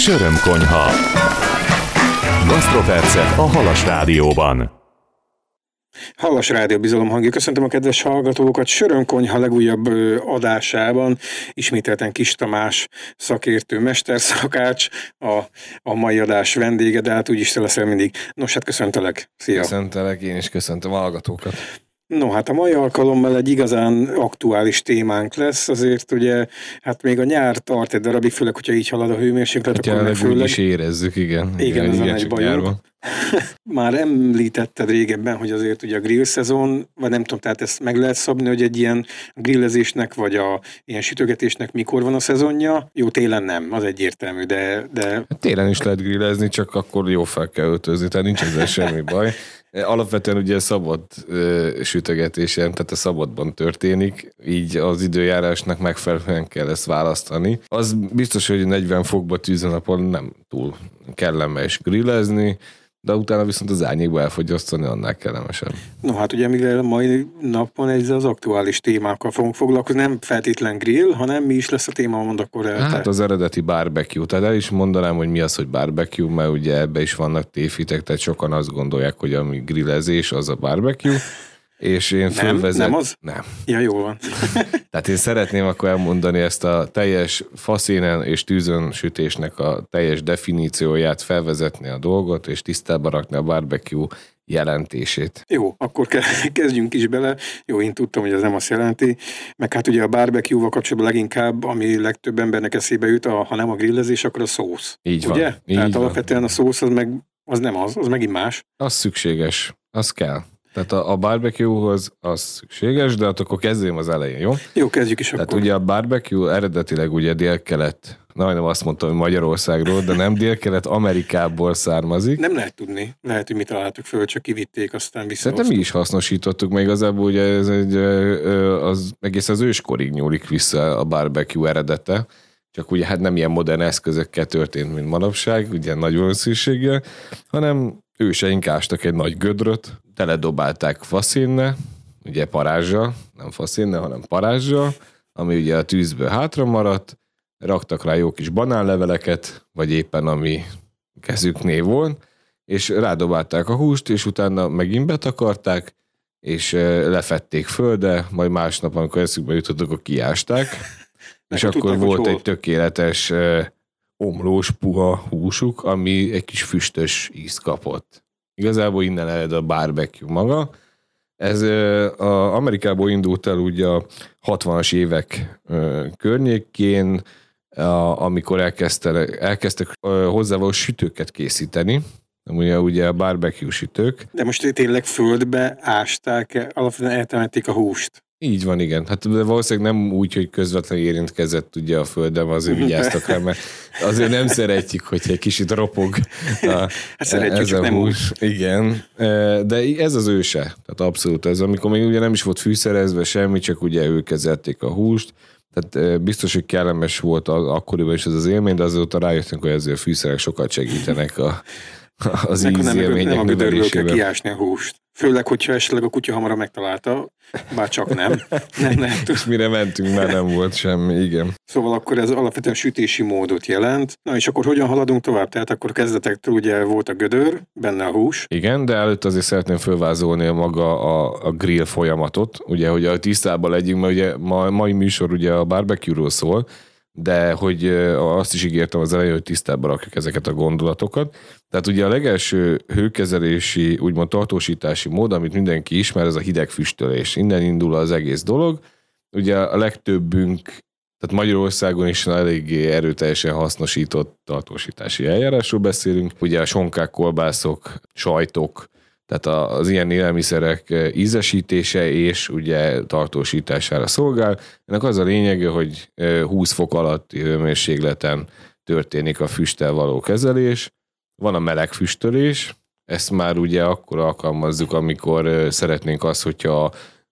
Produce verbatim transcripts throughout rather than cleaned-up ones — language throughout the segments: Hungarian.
Sörömkonyha. Gasztropercek a Halas Rádióban. Halas Rádió bizalom hangja. Köszöntöm a kedves hallgatókat. Sörömkonyha legújabb adásában ismételten Kis Tamás szakértő mesterszakács a, a mai adás vendége, de hát úgyis te leszel mindig. Nos, hát köszöntelek. Szia! Köszöntelek, én is köszöntöm a hallgatókat. No, hát a mai alkalommal egy igazán aktuális témánk lesz, azért ugye, hát még a nyár tart egy darabig, főleg, hogyha így halad a hőmérséklet, hát akkor meg főleg... úgy is érezzük, igen. Igen, igen ez a nagy bajunk. Már említetted régebben, hogy azért ugye a grill szezon, vagy nem tudom, tehát ezt meg lehet szabni, hogy egy ilyen grillezésnek, vagy a ilyen sütögetésnek mikor van a szezonja. Jó, télen nem, az egyértelmű, de... de... Hát télen is lehet grillezni, csak akkor jó fel kell öltözni, tehát nincs ezzel semmi baj. Alapvetően ugye szabad ö, sütögetésen, tehát a szabadban történik, így az időjárásnak megfelelően kell ezt választani. Az biztos, hogy negyven fokba tűzőnapon nem túl kellemes grillezni, de utána viszont az árnyékba elfogyasztani annál kellemesebb. No hát ugye mivel mai napon ezzel az aktuális témákkal fogunk foglalkozni, nem feltétlen grill, hanem mi is lesz a téma, mond akkor el. Hát az eredeti barbecue, tehát el is mondanám, hogy mi az, hogy barbecue, mert ugye ebbe is vannak tévhitek, tehát sokan azt gondolják, hogy a grillezés az a barbecue, és én fölvezet... Nem, nem az? Nem. Ja, jól van. Tehát én szeretném akkor elmondani ezt a teljes faszénen és tűzön sütésnek a teljes definícióját, felvezetni a dolgot, és tisztába rakni a barbecue jelentését. Jó, akkor kezdjünk is bele. Jó, én tudtam, hogy ez nem azt jelenti. Meg hát ugye a barbecue-val kapcsolatban leginkább, ami legtöbb embernek eszébe jut, a, ha nem a grillezés, akkor a szósz. Így ugye? van. Így Tehát van. Alapvetően a szósz az meg az nem az, az megint más. Az szükséges, az kell. Tehát a, a barbecue-hoz az szükséges, de akkor kezdjem az elején, jó? Jó, kezdjük is Tehát akkor. ugye a barbecue eredetileg ugye délkelet, na nem azt mondtam, hogy Magyarországról, de nem délkelet Amerikából származik. Nem lehet tudni. Lehet, hogy mi találtuk föl, csak kivitték, aztán vissza. Szerintem mi is hasznosítottuk, meg igazából ugye ez egy, az egész az őskorig nyúlik vissza a barbecue eredete, csak ugye hát nem ilyen modern eszközökkel történt, mint manapság, ugye nagy valószínűséggel, hanem őseink ástak egy nagy gödröt, teledobálták faszénnel, ugye parázsal, nem faszénnel, hanem parázsal, ami ugye a tűzből hátra maradt, raktak rá jó kis banánleveleket, vagy éppen ami kezüknél volt, és rádobálták a húst, és utána megint betakarták, és lefették földre, majd másnap, amikor eszükbe jutottak, akkor kiásták, és akkor tudták, volt egy tökéletes omlós, puha húsuk, ami egy kis füstös ízt kapott. Igazából innen ered a barbecue maga. Ez a Amerikából indult el ugye a hatvanas évek környékén, amikor elkezdtek, elkezdtek hozzávaló sütőket készíteni, ugye, ugye a barbecue sütők. De most tényleg földbe ásták, alapvetően eltemették a húst. Így van, igen. Hát valószínűleg nem úgy, hogy közvetlenül érintkezett ugye a földön, azért vigyáztak rá, mert azért nem szeretjük, hogy egy kicsit ropog a, hát szeretjük, ez a nem hús. Úgy. Igen, de ez az őse. Tehát abszolút ez, amikor még ugye nem is volt fűszerezve semmi, csak ugye ők kezelték a húst. Tehát biztos, hogy kellemes volt akkoriban is ez az élmény, de azóta rájöttünk, hogy ezért a fűszerek sokat segítenek a, az ízélmények nem a gödörből kell növelésében. kiásni a húst. Főleg, hogyha esetleg a kutya hamarabb megtalálta, bár csak nem. nem, nem és mire mentünk, már nem volt semmi, igen. Szóval akkor ez alapvetően sütési módot jelent. Na és akkor hogyan haladunk tovább? Tehát akkor kezdetektől ugye volt a gödör, benne a hús. Igen, de előtt azért szeretném fölvázolni a maga a, a grill folyamatot, ugye, hogy a tisztában legyünk, mert ugye ma, mai műsor ugye a barbecue-ról szól, de hogy azt is ígértem az elején, hogy tisztába rakjuk ezeket a gondolatokat. Tehát ugye a legelső hőkezelési, úgymond tartósítási mód, amit mindenki ismer, ez a hideg füstölés. Innen indul az egész dolog. Ugye a legtöbbünk, tehát Magyarországon is eléggé erőteljesen hasznosított tartósítási eljárásról beszélünk. Ugye a sonkák, kolbászok, sajtok, tehát az ilyen élelmiszerek ízesítése és ugye tartósítására szolgál. Ennek az a lényege, hogy húsz fok alatti hőmérsékleten történik a füsttel való kezelés. Van a meleg füstölés, ezt már ugye akkor alkalmazzuk, amikor szeretnénk azt, hogyha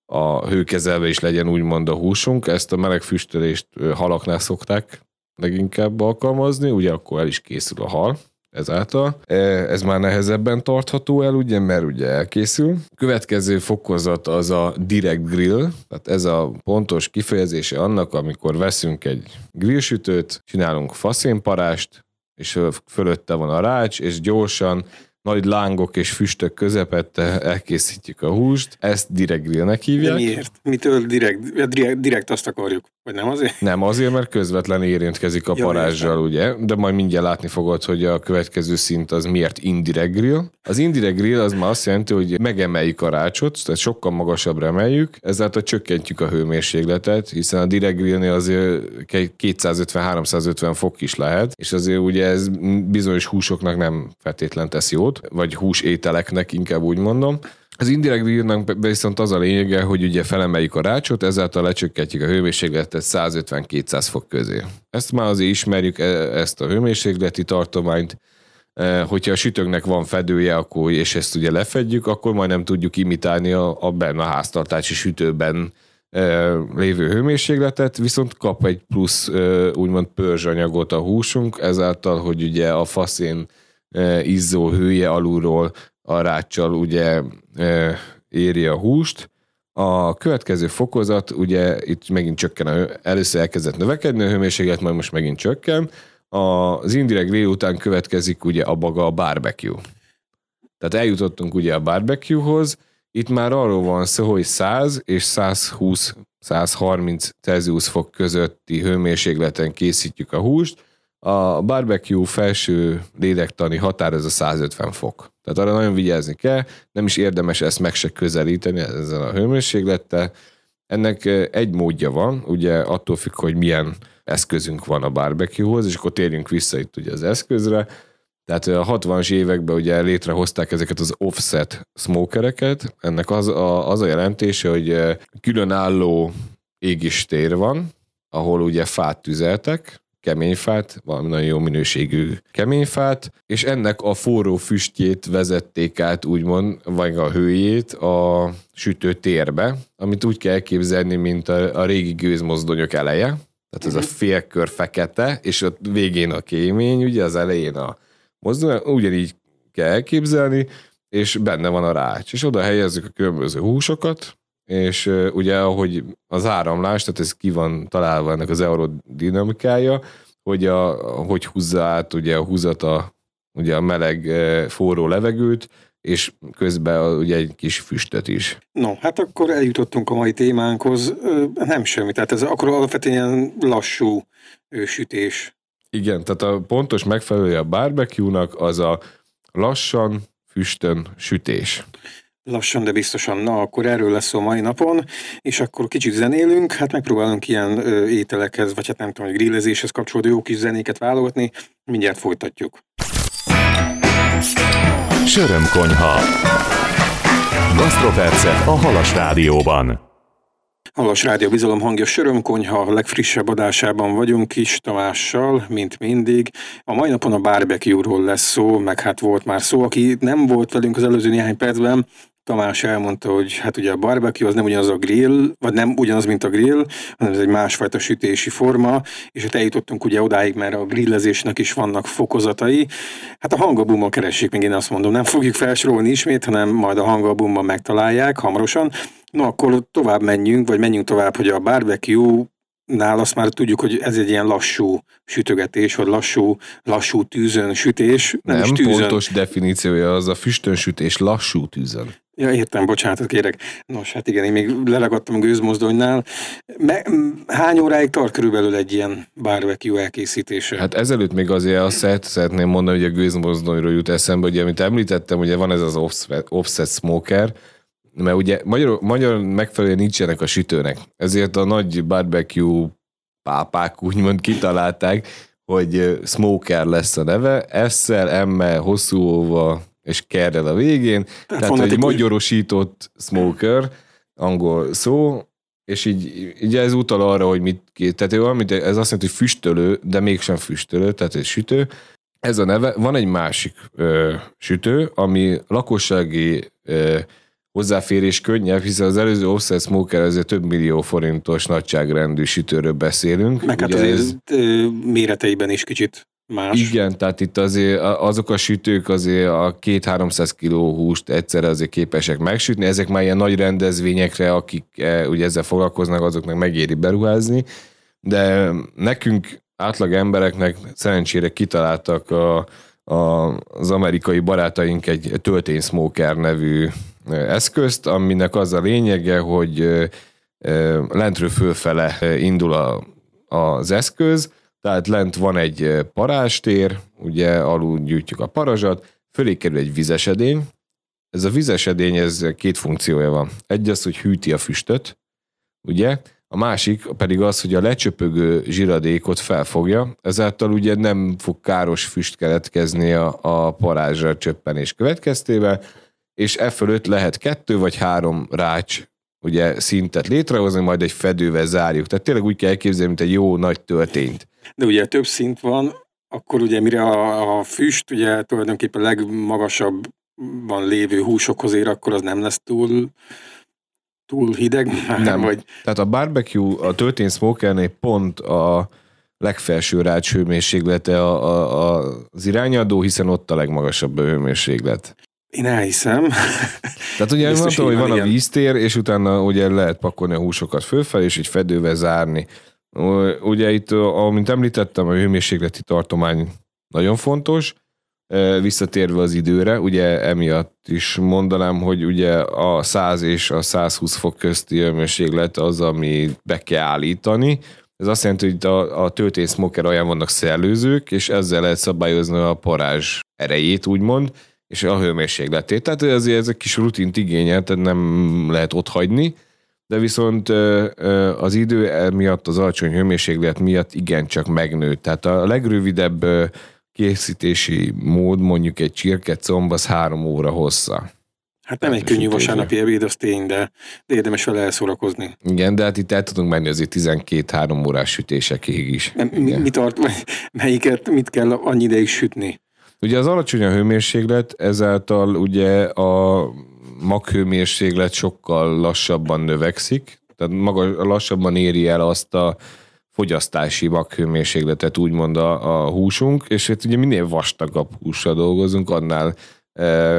a hőkezelve is legyen úgymond a húsunk. Ezt a meleg füstölést halaknál szokták leginkább alkalmazni, ugye akkor el is készül a hal. Ezáltal. Ez már nehezebben tartható el, ugye, mert ugye elkészül. Következő fokozat az a direct grill, tehát ez a pontos kifejezése annak, amikor veszünk egy grillsütőt, csinálunk faszénparást, és fölötte van a rács, és gyorsan nagy lángok és füstök közepette elkészítjük a húst. Ezt direkt grillnek hívják. De miért? Mitől direkt, direkt, direkt azt akarjuk? Vagy nem azért? Nem azért, mert közvetlen érintkezik a ja, parázsal, ugye? De majd mindjárt látni fogod, hogy a következő szint az miért indirect grill. Az indirect grill az már azt jelenti, hogy megemeljük a rácsot, tehát sokkal magasabbra emeljük, ezáltal csökkentjük a hőmérsékletet, hiszen a direct grillnél azért kétszázötven-háromszázötven fok is lehet, és azért ugye ez bizonyos húsoknak nem feltétlen tesz jót, vagy húsételeknek inkább úgy mondom. Az indirect grillnek viszont az a lényege, hogy ugye felemeljük a rácsot, ezáltal lecsökkentjük a hőmérsékletet százötven-kétszáz fok közé. Ezt már azért ismerjük, ezt a hőmérsékleti tartományt. Hogyha a sütőnknek van fedője, akkor, és ezt ugye lefedjük, akkor majd nem tudjuk imitálni a, a benne a háztartási sütőben lévő hőmérsékletet, viszont kap egy plusz úgymond pörzsanyagot a húsunk, ezáltal, hogy ugye a faszén izzó hője alulról a ráccsal ugye éri a húst. A következő fokozat, ugye itt megint csökken, a, először elkezdett növekedni a hőmérséklet, majd most megint csökken. Az indirect grill után következik ugye a maga a barbecue. Tehát eljutottunk ugye a barbecuehoz, itt már arról van szó, hogy száz és százhúsz-százharminc Celsius fok közötti hőmérsékleten készítjük a húst. A barbecue felső lélektani határ ez a százötven fok. Tehát arra nagyon vigyázni kell, nem is érdemes ezt meg se közelíteni ezzel a hőmérséklettel. Ennek egy módja van, ugye attól függ, hogy milyen eszközünk van a barbecuehoz, és akkor térjünk vissza itt ugye az eszközre. Tehát a hatvanas években ugye létrehozták ezeket az offset smokereket. Ennek az a, az a jelentése, hogy különálló égéstér van, ahol ugye fát tüzeltek, keményfát, valami nagyon jó minőségű keményfát, és ennek a forró füstjét vezették át, úgymond, vagy a hőjét a sütőtérbe, amit úgy kell elképzelni, mint a, a régi gőzmozdonyok eleje. Tehát ez a félkör fekete, és ott végén a kémény, ugye az elején a mozdony, ugyanígy kell elképzelni, és benne van a rács. És oda helyezzük a különböző húsokat, és uh, ugye ahogy az áramlás, tehát ez ki van találva ennek az aerodinamikája, hogy, a, hogy húzza át ugye a húzat a, ugye a meleg uh, forró levegőt, és közben uh, ugye egy kis füstöt is. No, hát akkor eljutottunk a mai témánkhoz. Nem semmi, tehát ez akkor alapvetően lassú sütés. Igen, tehát a pontos megfelelője a barbecue-nak az a lassan, füstön sütés. Lassan, de biztosan. Na, akkor erről lesz a mai napon, és akkor kicsit zenélünk, hát megpróbálunk ilyen ö, ételekhez, vagy hát nem tudom, hogy grillezéshez kapcsolódó jó kis zenéket válogatni. Mindjárt folytatjuk. Sörömkonyha. Gasztropercek a Halas Rádióban. Halas Rádió Bizalom hangja, Sörömkonyha, a legfrissebb adásában vagyunk Kis Tamással, mint mindig. A mai napon a barbecue-ról lesz szó, meg hát volt már szó, aki nem volt velünk az előző néhány percben, Tamás elmondta, hogy hát ugye a barbecue az nem ugyanaz a grill, vagy nem ugyanaz, mint a grill, hanem ez egy másfajta sütési forma, és hát eljutottunk ugye odáig, mert a grillezésnek is vannak fokozatai. Hát a hangabumban keressék, még én azt mondom, nem fogjuk felsorolni ismét, hanem majd a hangabumban megtalálják hamarosan. No, akkor tovább menjünk, vagy menjünk tovább, hogy a barbecue-nál azt már tudjuk, hogy ez egy ilyen lassú sütögetés, vagy lassú, lassú tűzön sütés. Nem, nem is tűzön. Pontos definíciója az a füstön sütés lassú tűzön. Ja, értem, bocsánatot kérek. Nos, hát igen, én még leragadtam a gőzmozdonynál. Me- hány óráig tart körülbelül egy ilyen barbecue elkészítése? Hát ezelőtt még azért azt szeretném mondani, hogy a gőzmozdonyról jut eszembe, hogy amit említettem, ugye van ez az offset, offset smoker, mert ugye magyar, magyar megfelelően nincsenek a sütőnek. Ezért a nagy barbecue pápák úgymond kitalálták, hogy smoker lesz a neve, S-szel, M-mel, hosszú óva és kerrel a végén. Tehát, tehát egy magyarosított smoker, angol szó, és így, így ez utal arra, hogy mit két. Tehát ez azt jelenti, hogy füstölő, de mégsem füstölő, tehát egy sütő. Ez a neve. Van egy másik ö, sütő, ami lakossági ö, hozzáférés könnyebb, hiszen az előző offset smoker azért több millió forintos nagyságrendű sütőről beszélünk. Meg hát ugye azért ez, méreteiben is kicsit más. Igen, tehát itt azért azok a sütők azért a két-háromszáz kiló húst egyszerre azért képesek megsütni, ezek már ilyen nagy rendezvényekre, akik ugye ezzel foglalkoznak, azoknak megéri beruházni, de nekünk átlag embereknek szerencsére kitaláltak a, a, az amerikai barátaink egy töltény smoker nevű eszközt, aminek az a lényege, hogy lentről fölfele indul a, az eszköz, tehát lent van egy parázstér, ugye alul gyűjtjük a parazsat, fölé kerül egy vizesedény. Ez a vizesedény, ez két funkciója van. Egy az, hogy hűti a füstöt, ugye? A másik pedig az, hogy a lecsöpögő zsiradékot felfogja, ezáltal ugye nem fog káros füst keletkezni a, a parázsra csöppenés következtében, és e fölött lehet kettő vagy három rács ugye szintet létrehozni, majd egy fedővel zárjuk. Tehát tényleg úgy kell elképzelni, mint egy jó nagy töltényt. De ugye több szint van, akkor ugye mire a, a füst ugye tulajdonképpen legmagasabban lévő húsokhoz ér, akkor az nem lesz túl, túl hideg már? Nem. Vagy... Tehát a barbecue, a töltény smokernél pont a legfelső rács hőmérséklete a, a, a, az irányadó, hiszen ott a legmagasabb a hőmérséklet. Én elhiszem. Tehát ugye Biztos mondtam, hogy van igen. a víztér, és utána ugye lehet pakolni a húsokat fölfelé, és egy fedővel zárni. Ugye itt, amint említettem, a hőmérsékleti tartomány nagyon fontos, visszatérve az időre, ugye emiatt is mondanám, hogy ugye a száz és a százhúsz fok közti hőmérséklet az, ami be kell állítani. Ez azt jelenti, hogy a, a töltény smoker alján vannak szellőzők, és ezzel lehet szabályozni a parázs erejét, úgymond, és a hőmérsékletét. Tehát azért ez egy kis rutint igényel, tehát nem lehet ott hagyni, de viszont az idő miatt, az alacsony hőmérséklet miatt igencsak megnőtt. Tehát a legrövidebb készítési mód, mondjuk egy csirkecomb, az három óra hossza. Hát nem egy könnyű vasárnapi ebéd, az tény, de, de érdemes vele elszórakozni. Igen, de hát itt el tudunk menni azért tizenkét-három órás sütésekig is. Mi, mi tart, melyiket, mit kell annyi ideig sütni? Ugye az alacsony a hőmérséklet, ezáltal ugye a maghőmérséklet sokkal lassabban növekszik, tehát maga lassabban éri el azt a fogyasztási maghőmérsékletet, úgymond a, a húsunk, és hát ugye minél vastagabb hússal dolgozunk, annál e,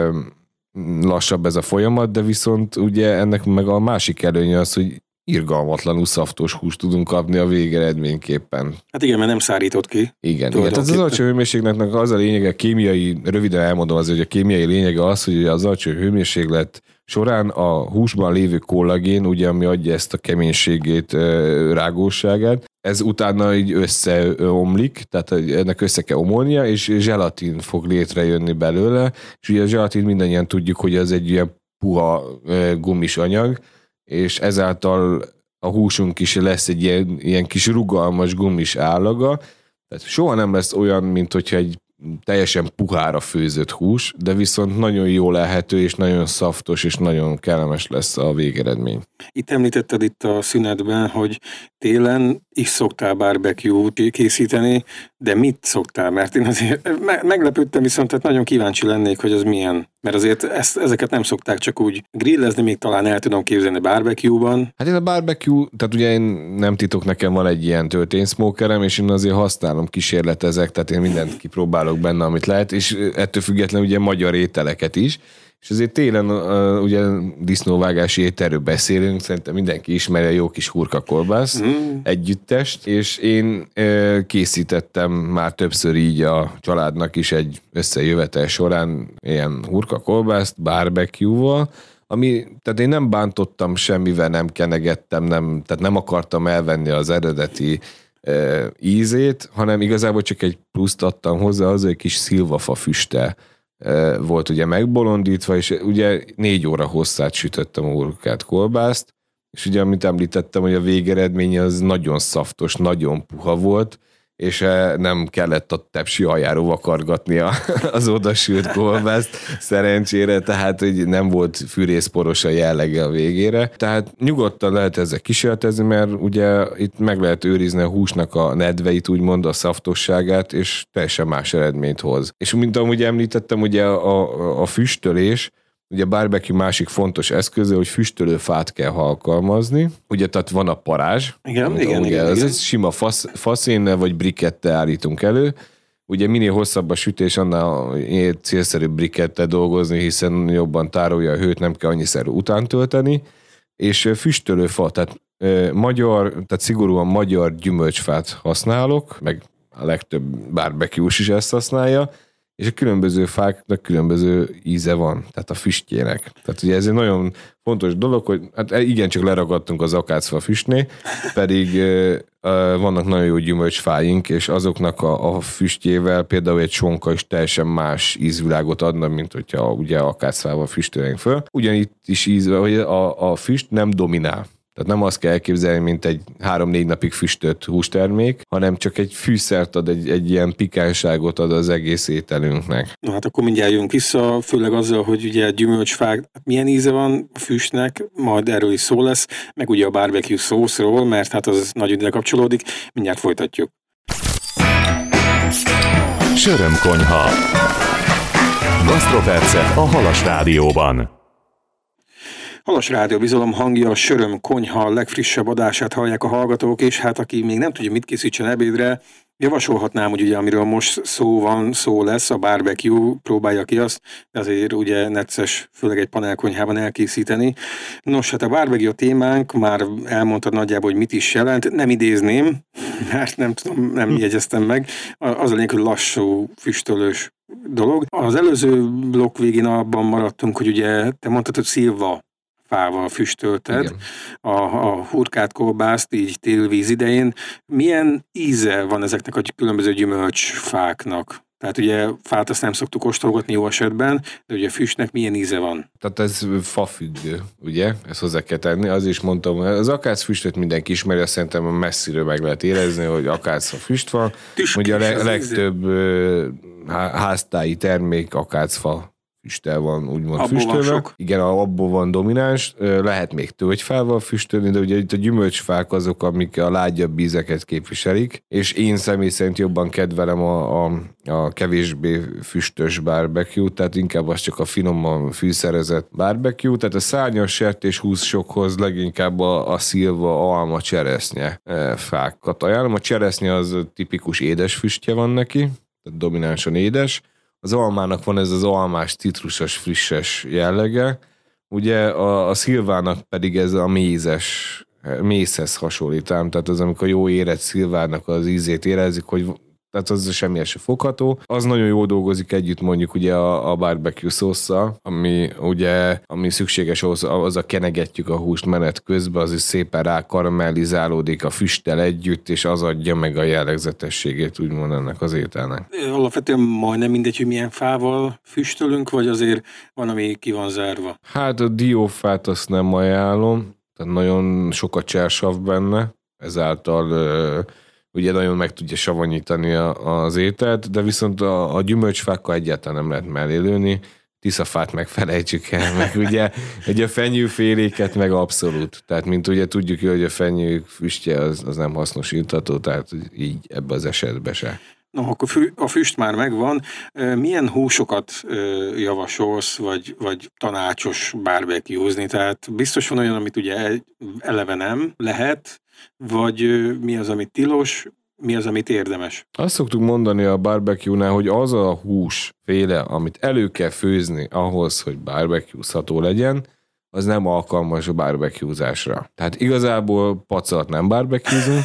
lassabb ez a folyamat, de viszont ugye ennek meg a másik előnye az, hogy irgalmatlanul szaftos húst tudunk kapni a végeredményképpen. Hát igen, mert nem szárított ki. Igen, igen. Tehát az alacsony hőmérsékletnek az a lényege, a kémiai, röviden elmondom az, hogy a kémiai lényege az, hogy az alacsony hőmérséklet során a húsban lévő kollagén, ugye, ami adja ezt a keménységét, rágóságát, ez utána így összeomlik, tehát ennek össze kell omolnia, és zselatin fog létrejönni belőle, és ugye a zselatin mindannyian tudjuk, hogy ez egy ilyen puha gumis anyag, és ezáltal a húsunk is lesz egy ilyen, ilyen kis rugalmas gumis állaga, tehát soha nem lesz olyan, mint hogyha egy teljesen puhára főzött hús, de viszont nagyon jól elhető, és nagyon szaftos, és nagyon kellemes lesz a végeredmény. Itt említetted itt a szünetben, hogy télen is szoktál barbecue-t készíteni, de mit szoktál? Mert én azért meglepődtem, viszont tehát nagyon kíváncsi lennék, hogy az milyen. Mert azért ezt, ezeket nem szokták csak úgy grillezni, még talán el tudom képzelni barbecue-ban. Hát én a barbecue, tehát ugye én nem titok, nekem van egy ilyen töltényszmókerem, és én azért használom, kísérletezek, tehát én mindent kipróbálok benne, amit lehet, és ettől függetlenül ugye magyar ételeket is. És azért télen uh, ugye disznóvágási ételről beszélünk, szerintem mindenki ismeri a jó kis hurkakolbászt mm. együttest, és én uh, készítettem már többször így a családnak is egy összejövetel során ilyen hurkakolbászt barbecue-val, ami, tehát én nem bántottam semmivel, nem kenegettem, nem, tehát nem akartam elvenni az eredeti uh, ízét, hanem igazából csak egy pluszt adtam hozzá, az egy kis szilvafa füsttel volt ugye megbolondítva, és ugye négy óra hosszát sütöttem a hurkát kolbászt, és ugye amit említettem, hogy a végeredmény az nagyon szaftos, nagyon puha volt, és nem kellett a tepsi aljáról vakargatni az odasült kolbászt szerencsére, tehát hogy nem volt fűrészporos a jellege a végére. Tehát nyugodtan lehet ezzel kísérletezni, mert ugye itt meg lehet őrizni a húsnak a nedveit, úgymond a szaftosságát, és teljesen más eredményt hoz. És mint ahogy említettem, ugye a, a, a füstölés, ugye a barbecue másik fontos eszköze, hogy füstölőfát kell alkalmazni. Ugye, tehát van a parázs. Igen, igen, ugye, igen. Ez igen. egy sima fasz, faszénnel vagy brikettel állítunk elő. Ugye minél hosszabb a sütés, annál célszerűbb brikettel dolgozni, hiszen jobban tárolja a hőt, nem kell annyiszer után tölteni. És füstölőfa, tehát magyar, tehát szigorúan magyar gyümölcsfát használok, meg a legtöbb barbecue-s is ezt használja, és a különböző fáknak különböző íze van, tehát a füstjének. Tehát ugye ez egy nagyon fontos dolog, hogy hát igencsak leragadtunk az akácfa füstnél, pedig uh, vannak nagyon jó gyümölcsfáink, és azoknak a, a füstjével például egy sonka is teljesen más ízvilágot adna, mint hogyha ugye akácfával füstölnénk föl. Ugyanitt is ízve, hogy a, a füst nem dominál. Tehát nem azt kell elképzelni, mint egy három-négy napig füstölt hústermék, hanem csak egy fűszert ad, egy, egy ilyen pikánságot ad az egész ételünknek. Na hát akkor mindjárt jönk vissza, főleg azzal, hogy ugye a gyümölcsfák milyen íze van a füstnek, majd erről is szó lesz, meg ugye a barbecue szószról, mert hát az nagyon ide kapcsolódik, mindjárt folytatjuk. Sörömkonyha. Gasztropercek a Halas Rádióban. Halas Rádió Bizalom hangja, a Sörömkonyha legfrissebb adását hallják a hallgatók, és hát aki még nem tudja, mit készítsen ebédre, javasolhatnám, hogy ugye amiről most szó van, szó lesz, a barbecue, próbálja ki azt, de azért ugye necces, főleg egy panelkonyhában elkészíteni. Nos, hát a barbecue témánk, már elmondtad nagyjából, hogy mit is jelent, nem idézném, mert nem tudom, nem jegyeztem meg, az a lényeg, hogy lassú, füstölős dolog. Az előző blokk végén abban maradtunk, hogy ugye te mondtad, hogy szilva fával füstölted a, a hurkát kolbászt, így télvíz idején. Milyen íze van ezeknek a különböző gyümölcsfáknak? Tehát ugye fát azt nem szoktuk kóstolgatni jó esetben, de ugye füstnek milyen íze van? Tehát ez fafüggő, ugye? Ezt hozzá kell tenni. Az is mondtam, az akácfüstöt mindenki ismeri, azt szerintem messziről meg lehet érezni, hogy akácfa füst van. Tüskés, ugye a leg, legtöbb íze. háztáji termék akácfa füsttel van úgymond füstölve. Igen, abból van domináns, lehet még tölgyfával füstölni, de ugye itt a gyümölcsfák azok, amik a lágyabb ízeket képviselik, és én személy szerint jobban kedvelem a, a, a kevésbé füstös barbecue, tehát inkább az csak a finoman fűszerezett barbecue, tehát a szárnyas sertés húsokhoz leginkább a, a szilva, alma, cseresznye fákat ajánlom. A cseresznye az tipikus édes füstje van neki, tehát dominánsan édes. Az almának van ez az almás, citrusos, frisses jellege. Ugye a, a szilvának pedig ez a mézes, mézhez hasonlítám, tehát az, amikor jó érett szilvának az ízét érezik, hogy tehát az semmi se fogható. Az nagyon jól dolgozik együtt mondjuk ugye a, a barbecue szósszal, ami ugye, ami szükséges ahhoz, az a kenegetjük a húst menet közben, az is szépen rá karamellizálódik a füsttel együtt, és az adja meg a jellegzetességét úgymond ennek az ételnek. Alapvetően majdnem mindegy, hogy milyen fával füstölünk, vagy azért van, ami ki van zárva? Hát a diófát azt nem ajánlom, tehát nagyon sok a csersav benne, ezáltal ugye nagyon meg tudja savanyítani a, az ételt, de viszont a, a gyümölcsfákkal egyáltalán nem lehet mellé lőni, tiszafát meg felejtsük el, meg ugye, ugye a fenyőféléket meg abszolút. Tehát mint ugye tudjuk, hogy a fenyők füstje az, az nem hasznosítható, tehát így ebbe az esetben se. No, akkor a füst már megvan. Milyen húsokat javasolsz, vagy, vagy tanácsos barbecue-zni? Tehát biztos van olyan, amit ugye eleve nem lehet, vagy mi az, amit tilos, mi az, amit érdemes? Azt szoktuk mondani a barbecue-nál, hogy az a húsféle, amit elő kell főzni ahhoz, hogy barbecue-zható legyen, az nem alkalmas a barbecue-zásra. Tehát igazából pacat nem barbecue-zunk,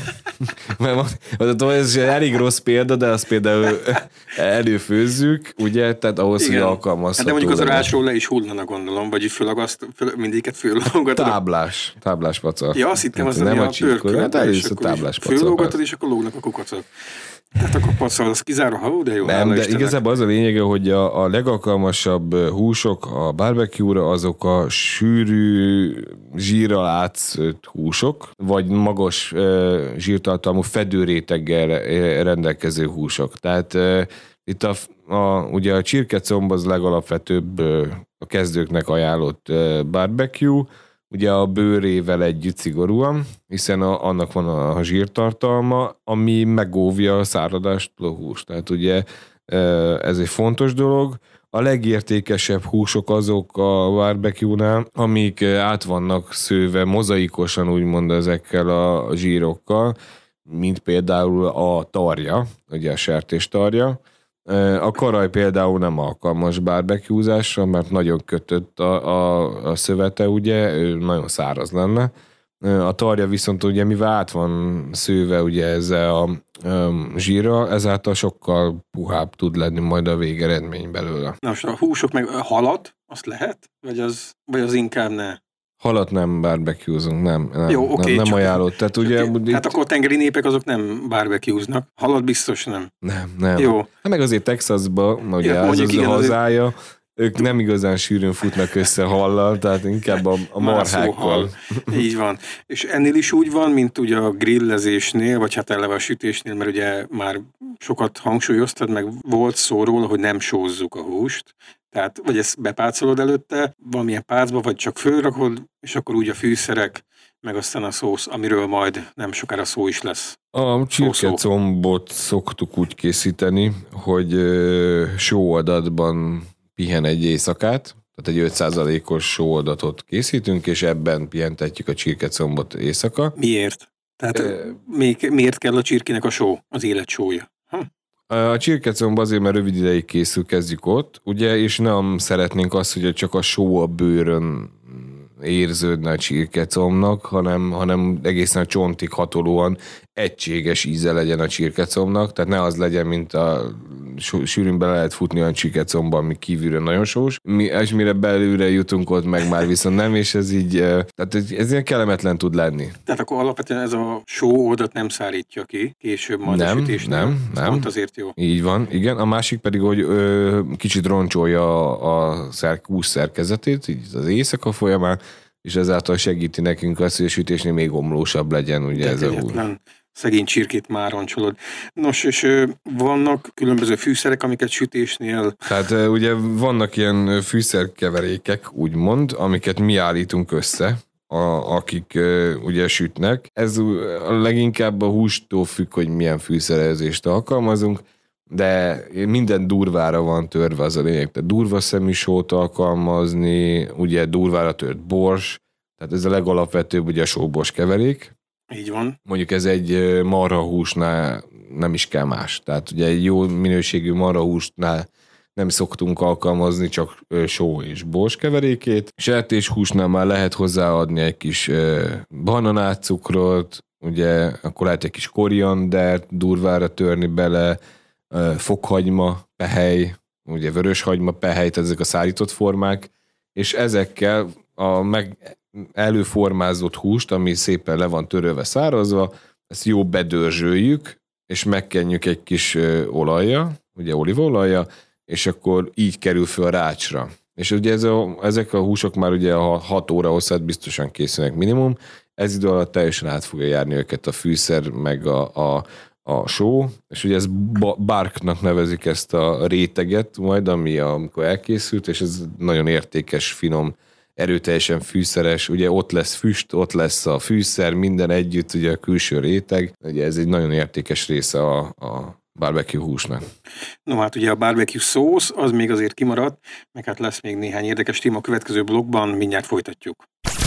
mert az, az elég rossz példa, de azt például előfőzzük, ugye, tehát ahhoz, igen, hogy alkalmazható. Hát de mondjuk az rásról le is hullana, gondolom, vagy fölagaszt, föl, mindiket fölolgatod. Táblás, táblás pacat. Ja, azt hittem, az nem a, a csíkkor, hát először táblás pacat. Fölolgatod, és akkor lógnak a kukacok. Tehát akkor pacal, az kizárva, ha de jó. Nem, de Istenek. Igazából az a lényege, hogy a, a legalkalmasabb húsok a barbecue-ra azok a sűrű, zsírral átszőtt húsok, vagy magas e, zsírtartalmú fedőréteggel rendelkező húsok. Tehát e, itt a, a, ugye a csirkecomb az legalapvetőbb e, a kezdőknek ajánlott e, barbecue, ugye a bőrével együtt szigorúan, hiszen a, annak van a, a zsírtartalma, ami megóvja a száradástól a húst. Tehát ugye ez egy fontos dolog. A legértékesebb húsok azok a barbecue-nál, amik át vannak szőve mozaikosan, úgymond ezekkel a zsírokkal, mint például a tarja, ugye a sertéstarja. A karaj például nem alkalmas barbecue-zásra, mert nagyon kötött a, a, a szövete, ugye, nagyon száraz lenne. A tarja viszont ugye, mivel át van szőve ugye ezzel a um, zsírral, ezáltal sokkal puhább tud lenni majd a végeredmény belőle. Na most a húsok meg halat, azt lehet? Vagy az, vagy az inkább ne? Halat nem barbecue-zunk, nem, nem, Jó, okay, nem, nem ajánlott. Tehát ugye, itt, hát akkor a tengeri népek azok nem barbecue-znak. Halat biztos nem. Nem, nem. Jó. Hát meg azért Texasban, ugye ja, ez az igen, a hazája, azért... ők nem igazán sűrűn futnak össze hallal, tehát inkább a, a marhákkal. Így van. És ennél is úgy van, mint ugye a grillezésnél, vagy hát eleve a sütésnél, mert ugye már sokat hangsúlyoztad, meg volt szó róla, hogy nem sózzuk a húst. Tehát, vagy ezt bepácolod előtte, valamilyen pácba, vagy csak fölrakod, és akkor úgy a fűszerek, meg aztán a szósz, amiről majd nem sokára szó is lesz. A csirkecombot szoktuk úgy készíteni, hogy sóadatban pihen egy éjszakát, tehát egy öt százalékos sóadatot készítünk, és ebben pihentetjük a csirkecombot éjszaka. Miért? Tehát e... még, miért kell a csirkének a só, az élet sója? Hm? A csirkecomb azért, mert rövid ideig készül, kezdjük ott, ugye, és nem szeretnénk azt, hogy csak a só a bőrön érződne a csirkecombnak, hanem, hanem egészen a csontig hatolóan egységes íze legyen a csirkecombnak, tehát ne az legyen, mint a sűrűn be lehet futni olyan csirkecomba, ami kívülről nagyon sós, mi, és mire belülre jutunk, ott meg már viszont nem, és ez így, tehát ez, ez ilyen kellemetlen tud lenni. Tehát akkor alapvetően ez a só oldat nem szárítja ki, később majd nem, a sütésnél. Nem, nem, pont azért jó. Így van, igen. A másik pedig, hogy ö, kicsit roncsolja a, a szer, hús szerkezetét, így az éjszaka folyamán, és ezáltal segíti nekünk azt, hogy a sütésnél még omlósabb legyen ugye ez a hús. Szegény csirkét már roncsolod. Nos, és ö, vannak különböző fűszerek, amiket sütésnél... Tehát ö, ugye vannak ilyen fűszerkeverékek, úgymond, amiket mi állítunk össze, a, akik ö, ugye sütnek. Ez a leginkább a hústól függ, hogy milyen fűszerezést alkalmazunk, de minden durvára van törve, az a lényeg. Tehát durva szemű sót alkalmazni, ugye durvára tört bors, tehát ez a legalapvetőbb ugye a sóbors keverék. Így van. Mondjuk ez egy marhahúsnál nem is kell más. Tehát ugye egy jó minőségű marhahúsnál nem szoktunk alkalmazni csak só és bors keverékét. Sertéshúsnál már lehet hozzáadni egy kis bananátcukrot, ugye akkor lehet egy kis koriandert durvára törni bele, fokhagyma, pehely, ugye vöröshagyma, pehely, tehát ezek a szárított formák, és ezekkel a meg előformázott húst, ami szépen le van törölve, szárazva, ezt jó bedörzsöljük, és megkenjük egy kis olajja, ugye olívaolajja, és akkor így kerül föl a rácsra. És ugye ez a, ezek a húsok már ugye a hat óra hosszát biztosan készülnek minimum, ez idő alatt teljesen át fogja járni őket a fűszer, meg a, a, a só, és ugye ez barknak nevezik ezt a réteget majd, ami amikor elkészült, és ez nagyon értékes, finom, erőteljesen fűszeres, ugye ott lesz füst, ott lesz a fűszer, minden együtt, ugye a külső réteg, ugye ez egy nagyon értékes része a, a barbecue húsnak. No hát ugye a barbecue szósz, az még azért kimaradt, meg hát lesz még néhány érdekes téma a következő blogban, mindjárt folytatjuk.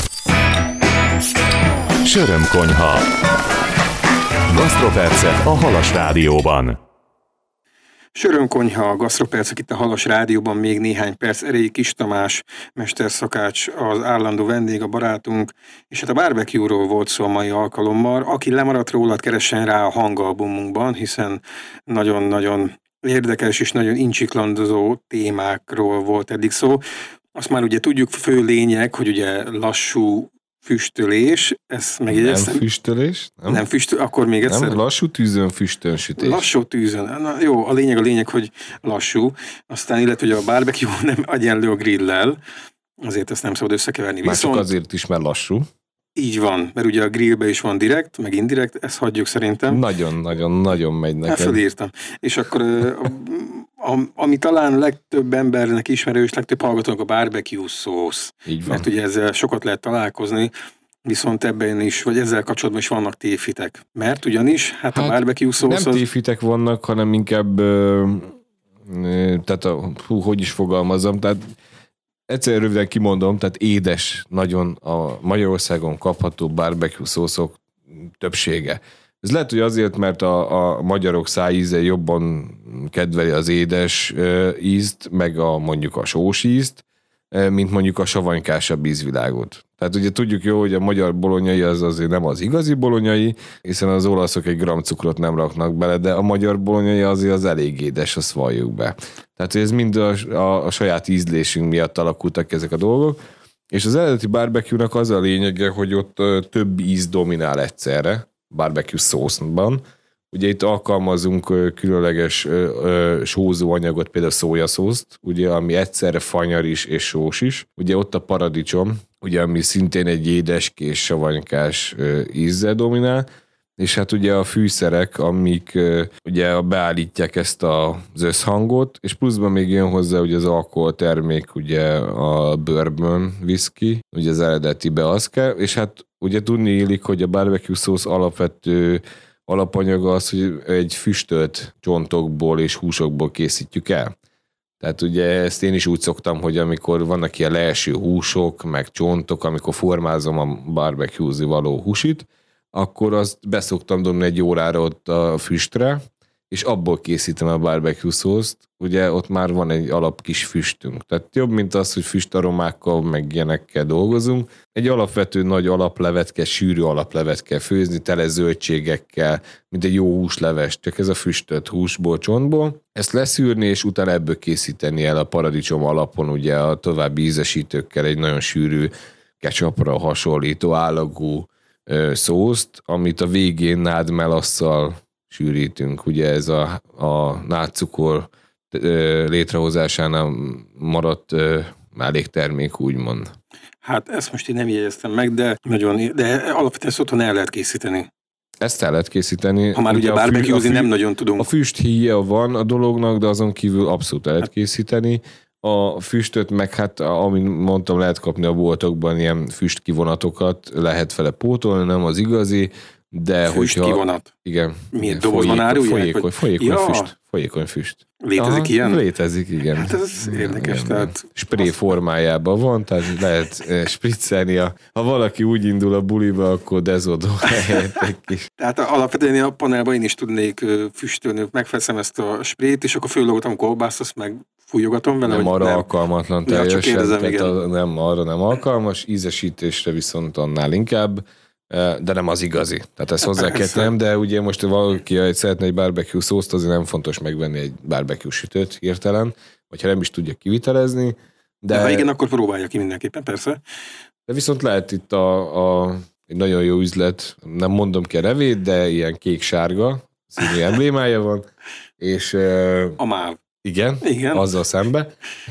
Sörömkonyha. Gasztropercek a Halas Rádióban. Sörömkonyha, gasztropercek itt a Halas Rádióban, még néhány perc erejéig Kis Tamás, mesterszakács, az állandó vendég, a barátunk, és hát a barbecue-ról volt szó a mai alkalommal. Aki lemaradt róla, keressen rá a hangalbumunkban, hiszen nagyon-nagyon érdekes és nagyon incsiklandozó témákról volt eddig szó. Azt már ugye tudjuk, fő lényeg, hogy ugye lassú füstölés, ezt megjegyeztem. Nem füstölés? Nem, nem füstöl, akkor még egyszer. Nem, lassú tűzön, füstön sütés. Lassú tűzön. Na, jó, a lényeg a lényeg, hogy lassú. Aztán illetve, hogy a barbecue nem egyenlő a grillel, azért ezt nem szabad összekeverni. Már Viszont, csak azért is, mert lassú. Így van, mert ugye a grillbe is van direkt, meg indirekt, ezt hagyjuk szerintem. Nagyon-nagyon-nagyon megy neked. Felírtam. És akkor a, a, ami talán legtöbb embernek ismerős, legtöbb hallgatónak a barbecue szósz. Így van. Mert ugye ezzel sokat lehet találkozni, viszont ebben is, vagy ezzel kapcsolatban is vannak tévhitek. Mert ugyanis, hát, hát a barbecue szósz... Nem az... tévhitek vannak, hanem inkább, ö, ö, tehát a, hú, hogy is fogalmazom, tehát egyszerűen röviden kimondom, tehát édes nagyon a Magyarországon kapható barbecue szószok többsége. Ez lehet, hogy azért, mert a, a magyarok szájíze jobban kedveli az édes ízt, meg a, mondjuk a sós ízt, mint mondjuk a savanykásabb ízvilágot. Tehát ugye tudjuk jó, hogy a magyar bolonyai az azért nem az igazi bolonyai, hiszen az olaszok egy gram cukrot nem raknak bele, de a magyar bolonyai azért az elég édes, azt valljuk be. Tehát ez mind a, a, a saját ízlésünk miatt alakultak ezek a dolgok, és az eredeti barbecue-nak az a lényege, hogy ott több íz dominál egyszerre, barbecue szószban. Ugye itt alkalmazunk különleges sózó anyagot, például szójaszószt, ugye, ami egyszerre fanyar is és sós is. Ugye ott a paradicsom, ugye, ami szintén egy édeskés, savanykás ízzel dominál, és hát ugye a fűszerek, amik ugye beállítják ezt az összhangot, és pluszban még jön hozzá ugye az alkoholtermék, ugye a bourbon whisky, ugye az eredeti beaszke, és hát ugye tudni illik, hogy a barbecue szósz alapvető alapanyaga az, hogy egy füstölt csontokból és húsokból készítjük el. Tehát ugye ezt én is úgy szoktam, hogy amikor vannak ilyen leeső húsok, meg csontok, amikor formázom a barbecue-zi való húsit, akkor azt beszoktam dobni egy órára ott a füstre, és abból készítem a barbecue szószt, ugye ott már van egy alap kis füstünk. Tehát jobb, mint az, hogy füstaromákkal, meg ilyenekkel dolgozunk. Egy alapvető nagy alaplevet kell, sűrű alaplevet kell főzni, tele zöldségekkel, mint egy jó húsleves, csak ez a füstölt húsból, csontból. Ezt leszűrni, és utána ebből készíteni el a paradicsom alapon, ugye a további ízesítőkkel egy nagyon sűrű, ketchupra hasonlító állagú ö, szószt, amit a végén nádmelasszal sűrítünk. Ugye ez a, a nádcukor létrehozásánál maradt melléktermék, úgymond. Hát ezt most én nem jegyeztem meg, de nagyon, de alapvetően ezt otthon el lehet készíteni. Ezt el lehet készíteni. Ha már ugye, ugye barbecue-zni nem nagyon tudunk. A füst híja van a dolognak, de azon kívül abszolút el lehet készíteni. A füstöt meg hát, amint mondtam, lehet kapni a boltokban ilyen füstkivonatokat, lehet vele pótolni, nem az igazi, de füst hogyha... kivonat? Igen. Milyen dobozban árulják? Folyékony, vagy... folyékony, ja. füst, folyékony füst. Létezik Aha, ilyen? Létezik, igen. Hát ez érdekes. Igen, tehát... Spré formájában van, tehát lehet spriccelni. A, ha valaki úgy indul a buliba, akkor dezodó helyett egy kis. Tehát alapvetően a panelban én is tudnék füstölni, megfeszem ezt a sprét, és akkor föllogatom kolbászt, azt meg fújogatom vele. Nem arra nem? alkalmatlan teljesen, ja, kérdezem, tehát a, nem arra nem alkalmas, ízesítésre viszont annál inkább, de nem az igazi. Tehát ezt hozzá kell tennem, de ugye most valaki szeretne egy barbecue szószt, azért nem fontos megvenni egy barbecue sütőt hirtelen, vagy ha nem is tudja kivitelezni. De, de ha igen, akkor próbálja ki mindenképpen, persze. De viszont lehet itt a, a egy nagyon jó üzlet, nem mondom ki a nevét, de ilyen kék-sárga színű emblémája van, és... A MÁV. Igen, Igen, azzal szembe.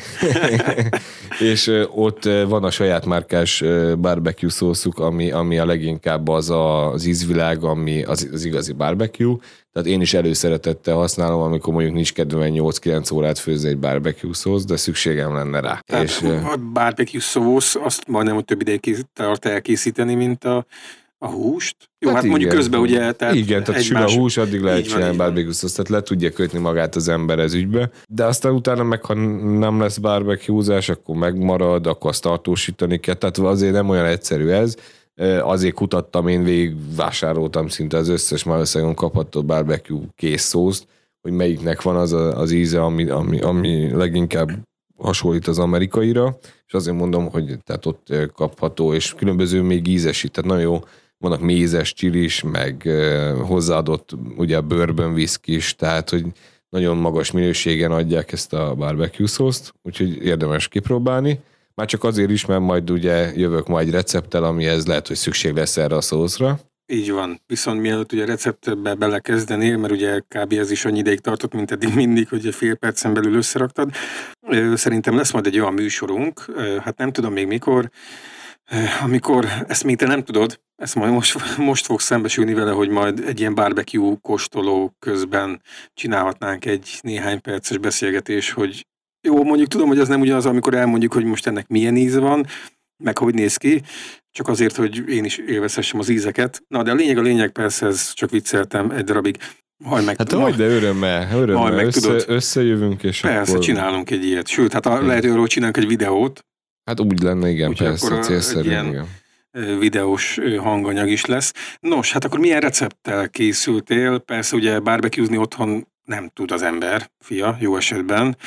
És ott van a saját márkás barbecue szószuk, ami, ami a leginkább az a, az ízvilág, ami az, az igazi barbecue. Tehát én is előszeretettel használom, amikor mondjuk nincs kedvem nyolc-kilenc órát főzni egy barbecue szósz, de szükségem lenne rá. Tehát és, a barbecue szósz, azt majdnem több ideig tart elkészíteni, mint a a húst. Jó, hát, hát mondjuk közben ugye... Tehát igen, tehát sül a hús, addig lehet csinálni barbecue szószt, tehát le tudja kötni magát az ember ez ügybe. De aztán utána meg, ha nem lesz barbecue-zás, akkor megmarad, akkor azt tartósítani kell. Tehát azért nem olyan egyszerű ez. Azért kutattam, én végig vásároltam szinte az összes Magyarországon kapható barbecue kész szószt, hogy melyiknek van az a, az íze, ami, ami, ami leginkább hasonlít az amerikaira, és azért mondom, hogy tehát ott kapható, és különböző még ízesít, tehát nagyon jó, vannak mézes csilis, meg hozzáadott ugye a bourbon whisky is, tehát hogy nagyon magas minőségen adják ezt a barbecue szószt, úgyhogy érdemes kipróbálni. Már csak azért is, mert majd ugye jövök majd egy recepttel, amihez lehet, hogy szükség lesz erre a szószra. Így van. Viszont mielőtt ugye receptbe belekezdenél, mert ugye kb. Ez is annyi ideig tartott, mint eddig mindig, hogy egy fél percen belül összeraktad. Szerintem lesz majd egy olyan műsorunk, hát nem tudom még mikor, amikor, ezt még te nem tudod, ezt majd most, most fogsz szembesülni vele, hogy majd egy ilyen barbecue kóstoló közben csinálhatnánk egy néhány perces beszélgetés, hogy jó, mondjuk tudom, hogy az nem ugyanaz, amikor elmondjuk, hogy most ennek milyen íze van, meg hogy néz ki, csak azért, hogy én is élvezhessem az ízeket. Na, de a lényeg, a lényeg persze, ez csak vicceltem egy darabig. Majd meg, hát hogy, de örömmel, örömmel meg, össze, tudod, összejövünk, és persze, akkor... csinálunk egy ilyet. Sőt, hát a, lehet, hogy csinálunk egy videót. Hát úgy lenne, igen, Úgyhogy persze, célszerű, igen. Videós hanganyag is lesz. Nos, hát akkor milyen recepttel készültél? Persze ugye barbecue-zni otthon nem tud az ember, fia, jó esetben.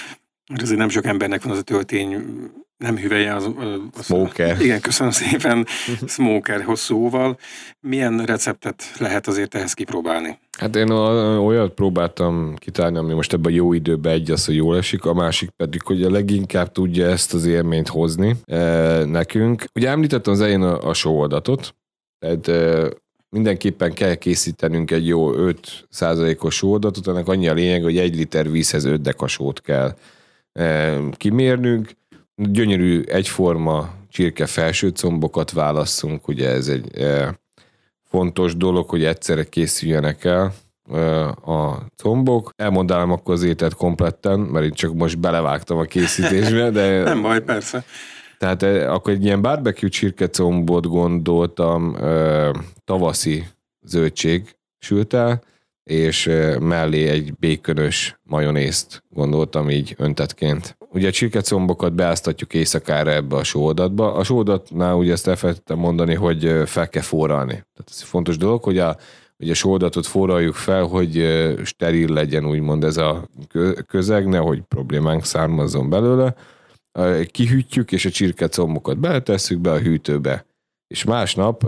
Ezért nem sok embernek van az a töltény, nem hüvelye az... az Smoker. Igen, köszönöm szépen, smoker hosszúval. Milyen receptet lehet azért ehhez kipróbálni? Hát én olyat próbáltam kitálni, ami most ebben a jó időben egy az, hogy jól esik, a másik pedig, hogy a leginkább tudja ezt az élményt hozni e, nekünk. Ugye említettem az elején a, a sóoldatot, tehát e, mindenképpen kell készítenünk egy jó öt százalékos sóoldatot, ennek annyi a lényeg, hogy egy liter vízhez öt deka sót kell e, kimérnünk. Gyönyörű egyforma csirke felsőcombokat válasszunk, ugye ez egy e, fontos dolog, hogy egyszerre készüljenek el e, a combok. Elmondanám akkor az ételt kompletten, mert én csak most belevágtam a készítésbe, de... Nem baj, persze. Tehát e, akkor egy ilyen barbecue csirkecombot gondoltam, e, tavaszi zöldség sült el, és mellé egy békönös majonézt gondoltam így öntetként. Ugye a csirkecombokat beáztatjuk éjszakára ebbe a sóoldatba. A sóoldatnál ugye ezt elfelejtettem mondani, hogy fel kell forralni. Tehát ez fontos dolog, hogy a, hogy a sóoldatot forraljuk fel, hogy steril legyen úgymond ez a közeg, nehogy problémánk származzon belőle. Kihűtjük, és a csirkecombokat beletesszük be a hűtőbe. És másnap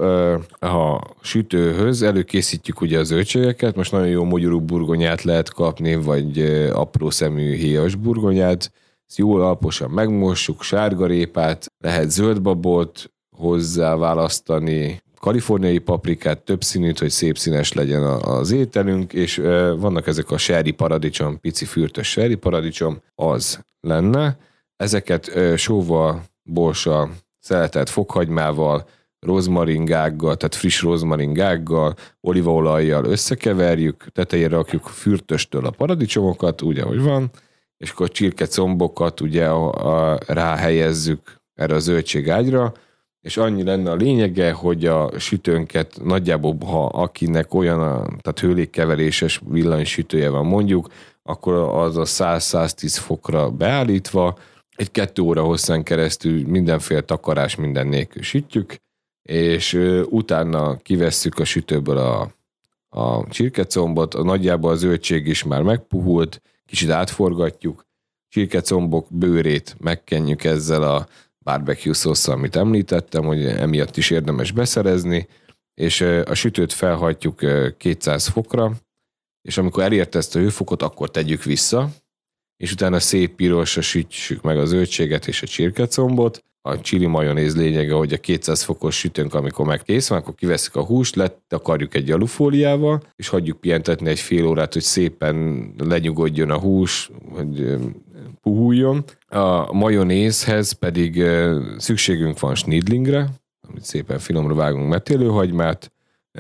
a sütőhöz előkészítjük ugye a zöldségeket, most nagyon jó magyarú burgonyát lehet kapni, vagy apró szemű héjas burgonyát, ezt jól alaposan megmossuk, sárgarépát, lehet zöldbabot hozzá választani, kaliforniai paprikát, több színűt, hogy szép színes legyen az ételünk, és vannak ezek a sherry paradicsom, pici fürtös sherry paradicsom, az lenne. Ezeket sóval, borssal, szeletelt fokhagymával, rozmaringággal, tehát friss rozmaringággal, olívaolajjal összekeverjük, tetejére rakjuk fürtöstől a paradicsomokat, úgy, ahogy van, és akkor a csirkecombokat ugye a, a, ráhelyezzük erre a zöldségágyra, és annyi lenne a lényege, hogy a sütőnket nagyjából, ha akinek olyan, a, tehát hőlékkeveréses villanysütője van mondjuk, akkor az a száz-száztíz fokra beállítva, egy kettő óra hosszán keresztül mindenféle takarás minden nélkül sütjük, és uh, utána kivesszük a sütőből a, a csirkecombot, nagyjából a zöldség is már megpuhult, kicsit átforgatjuk, csirkecombok bőrét megkenjük ezzel a barbecue szósszal, amit említettem, hogy emiatt is érdemes beszerezni, és uh, a sütőt felhajtjuk uh, kétszáz fokra, és amikor elérte ezt a hőfokot, akkor tegyük vissza, és utána szép pirosra sütsük meg a zöldséget és a csirkecombot. A chili majonéz lényege, hogy a kétszáz fokos sütőnk, amikor meg kész van, akkor kiveszünk a húst, letakarjuk egy alufóliával, és hagyjuk pihentetni egy fél órát, hogy szépen lenyugodjon a hús, hogy puhuljon. A majonézhez pedig szükségünk van snidlingre, amit szépen finomra vágunk metélőhagymát,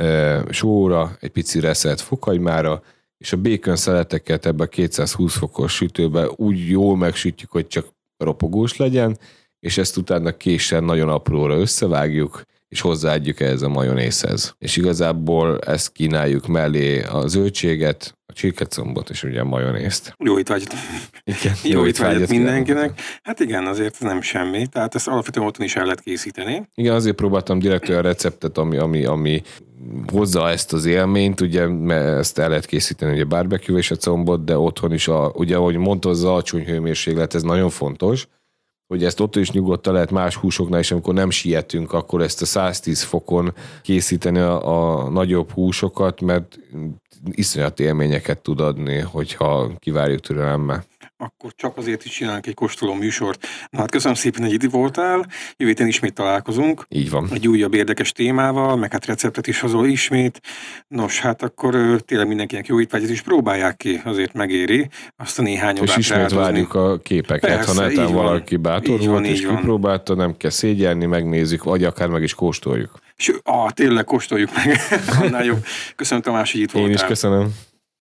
sóra, egy pici reszelt fokhagymára, és a bacon szeleteket ebbe a kétszázhúsz fokos sütőbe úgy jól megsütjük, hogy csak ropogós legyen, és ezt utána késsel nagyon apróra összevágjuk, és hozzáadjuk ehhez a majonézhez. És igazából ezt kínáljuk mellé a zöldséget, a csirkecombot, és ugye a majonézt. Jó itt vagy. Igen, jó, jó itt vagy mindenkinek. Hát igen, azért nem semmi. Tehát ezt alapvetően otthon is el lehet készíteni. Igen, azért próbáltam direkt olyan receptet, ami, ami, ami hozza ezt az élményt, ugye, mert ezt el lehet készíteni ugye barbecue és a combot, de otthon is, a, ugye ahogy mondta, az alacsony hőmérséklet, ez nagyon fontos, hogy ezt ott is nyugodtan lehet más húsoknál, és amikor nem sietünk, akkor ezt a száztíz fokon készíteni a, a nagyobb húsokat, mert iszonyat élményeket tud adni, hogyha kivárjuk türelemmel. Akkor csak azért is csinálunk egy kóstoló műsort. Na hát köszönöm szépen, hogy itt voltál. Jövő héten ismét találkozunk. Így van. Egy újabb érdekes témával, meg hát receptet is hozol ismét. Nos, hát akkor tényleg mindenkinek jó étvágyat is próbálják ki, azért megéri azt a néhány órát. És ismét rádozni. Várjuk a képeket, persze, ha netán valaki bátor volt, és kipróbálta, nem kell szégyelni, megnézzük, vagy akár meg is kóstoljuk. És, ah, tényleg kóstoljuk meg. Annál jobb. Köszönöm, Tamás, hogy itt voltál. Én is köszönöm.